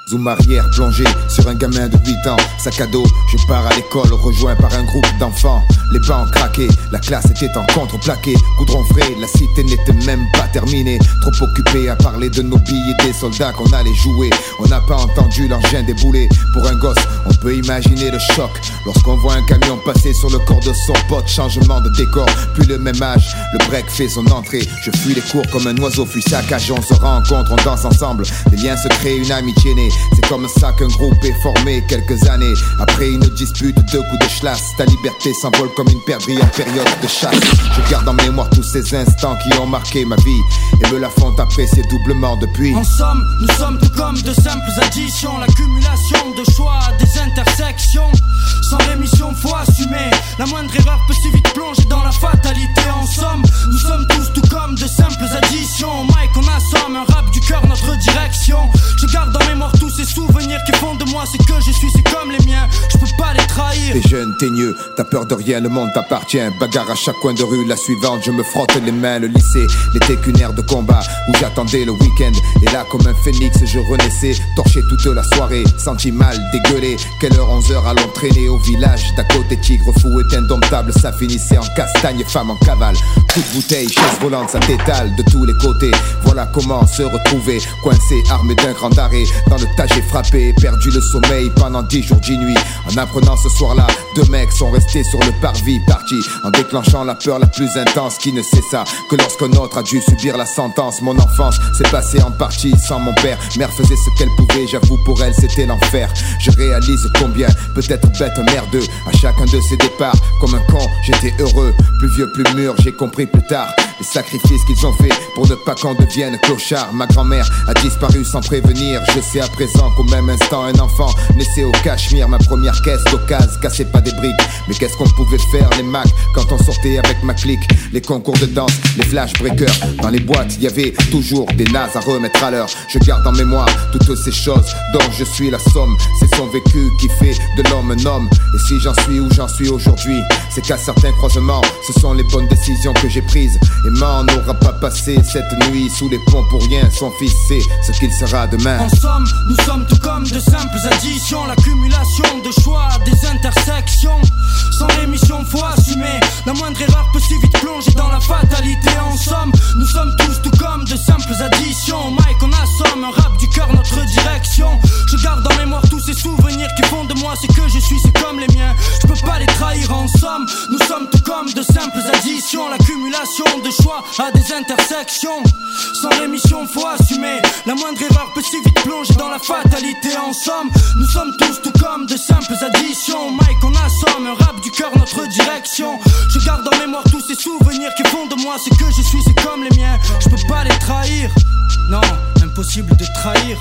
Zoom arrière plongé sur un gamin de 8 ans. Sac à dos, je pars à l'école rejoint par un groupe d'enfants. Les bancs craqués, la classe était en contreplaqué. Goudron frais, la cité n'était même pas terminée. Trop occupé à parler de nos billes et des soldats qu'on allait jouer. On n'a pas entendu l'engin débouler. Pour un gosse, on peut imaginer le choc lorsqu'on voit un camion passer sur le corps de son pote. Changement de décor, puis le même âge, le break fait son entrée. Je fuis les cours comme un oiseau fuit sa cage. On se rencontre, on danse ensemble. Des liens se créent, une amitié née. C'est comme ça qu'un groupe est formé quelques années après une dispute, 2 coups de chlasse. Ta liberté s'envole comme une perdrix en période de chasse. Je garde en mémoire tous ces instants qui ont marqué ma vie et me la font apprécier doublement depuis. En somme, nous sommes tout comme de simples additions. L'accumulation de choix, des intersections. Sans rémission, faut assumer. La moindre erreur peut si vite plonger dans la fatalité. En somme, nous sommes tous tout comme de simples additions. Mike, on assomme un rap du cœur, notre direction. Je garde en mémoire tous ces souvenirs qui font de moi ce que je suis, c'est comme les miens, je peux pas les trahir. T'es jeune, t'es nieux, t'as peur de rien, le monde t'appartient. Bagarre à chaque coin de rue, la suivante, je me frotte les mains. Le lycée n'était qu'une aire de combat où j'attendais le week-end. Et là comme un phénix je renaissais, torché toute la soirée, senti mal, dégueulé. Quelle heure, 11h, allons traîner au village d'à côté. Tigre fou est indomptable, ça finissait en castagne, femme en cavale. Coup de bouteille, chaise volante, ça t'étale de tous les côtés. Voilà comment se retrouver, coincé, armé d'un grand arrêt. Dans le tas j'ai frappé, perdu le sommeil pendant 10 jours, 10 nuits. En apprenant ce soir-là, 2 mecs sont restés sur le parvis, partis en déclenchant la peur la plus intense qui ne cessa que lorsqu'un autre a dû subir la sentence. Mon enfance s'est passée en partie sans mon père. Mère faisait ce qu'elle pouvait, j'avoue pour elle c'était l'enfer. Je réalise combien, peut-être bête, merdeux, à chacun de ces départs. Comme un con, j'étais heureux, plus vieux, plus mûr, j'ai compris plus tard les sacrifices qu'ils ont fait pour ne pas qu'on devienne clochard. Ma grand-mère a disparu sans prévenir. Je sais à présent qu'au même instant un enfant naissait au Cachemire. Ma première caisse d'occasion cassait pas des briques. Mais qu'est-ce qu'on pouvait faire les Macs quand on sortait avec ma clique? Les concours de danse, les flash breakers. Dans les boîtes, y avait toujours des nazes à remettre à l'heure. Je garde en mémoire toutes ces choses dont je suis la somme. C'est son vécu qui fait de l'homme un homme. Et si j'en suis où j'en suis aujourd'hui, c'est qu'à certains croisements, ce sont les bonnes décisions que j'ai prises. Et m'en n'aura pas passé cette nuit sous les ponts pour rien. Son fils sait ce qu'il sera demain. En somme, nous sommes tout comme de simples additions. L'accumulation de choix, des intersections. Sans rémission, faut assumer. La moindre erreur peut si vite plonger dans la fatalité. En somme, nous sommes tous tout comme de simples additions. Mike, on assomme un rap du cœur, notre direction. Je garde en mémoire tous ces souvenirs qui font de moi ce que je suis, c'est comme les miens, je peux pas les trahir. En somme, nous sommes tout comme de simples additions. L'accumulation de choix à des intersections. Sans rémission, faut assumer. La moindre erreur peut si vite plonger dans la fatalité. En somme, nous sommes tous tout comme de simples additions. Mike, on assomme un rap du cœur, notre direction. Je garde en mémoire tous ces souvenirs qui font de moi ce que je suis, c'est comme les miens, je peux pas les trahir. Non, impossible de trahir.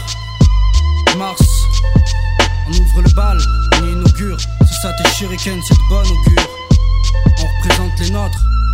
Mars, on ouvre le bal, on inaugure. C'est ça tes shurikens, c'est de bonne augure. On représente les nôtres.